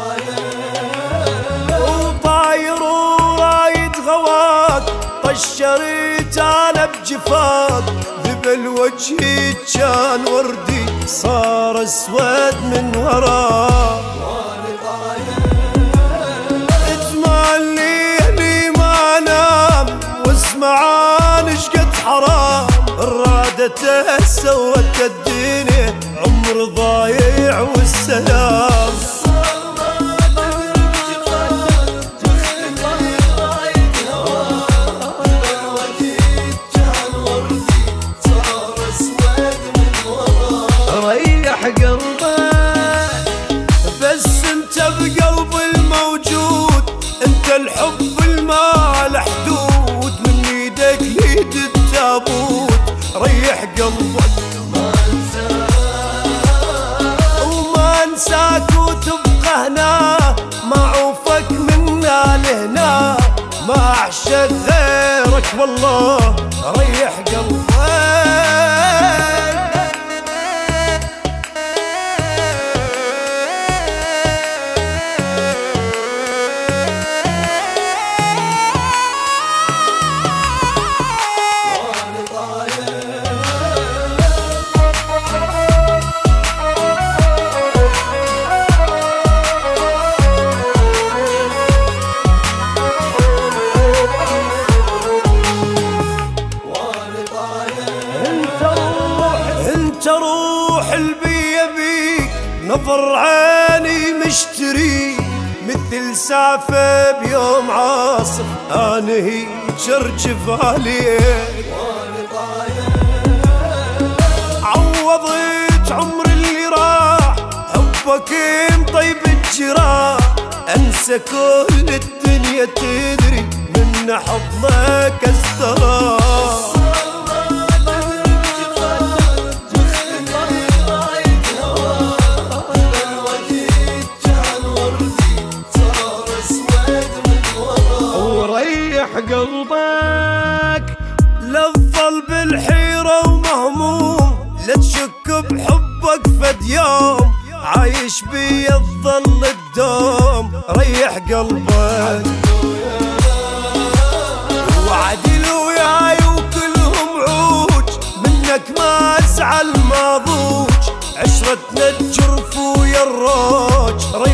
وطاير ورايد غواك طشرت انا بجفاك ذبل وجهي كان وردي صار اسود من وراه تمليني ما انام واسمعان شقد حرام رادته سوت الدنيا عمر ضايع والسلام ريح قلبك بس انت بقلبي الموجود انت الحب الما له حدود من ايدك ليد التابوت ريح قلبك وما انساك وتبقى هنا معوفك منا لهنا ما اعشق غيرك والله ريح قلبك روح البي بيك نظر عيني مشتري مثل سافة بيوم عاصف انا هيك ارجف عليك عوضت عمر اللي راح حبك مطيب الجراح انسى كل الدنيا تدري من حضنك استراح قلبك لا تظل بالحيرة ومهموم لا تشك بحبك فد يوم عايش بي تظل الدوم ريح قلبك وعدل وياي وكلهم عوج منك ما ازعل ما ضوج عشرتنا الجرف ويا الروج